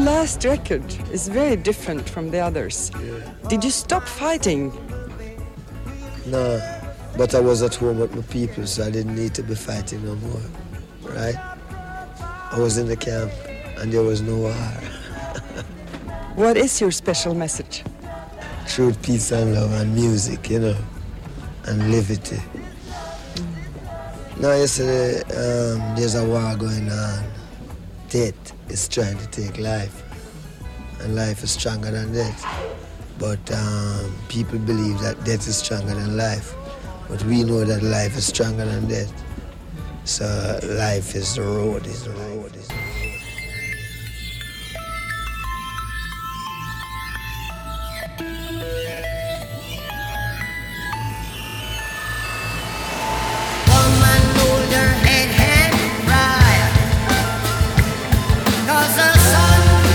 last record is very different from the others. Yeah. Did you stop fighting? No, but I was at home with my people, so I didn't need to be fighting no more, right? I was in the camp, and there was no war. What is your special message? Truth, peace, and love, and music, you know, and liberty. Now, yesterday, there's a war going on. Death is trying to take life, and life is stronger than death. But people believe that death is stronger than life. But we know that life is stronger than death. So life is the road, is the road, is the road.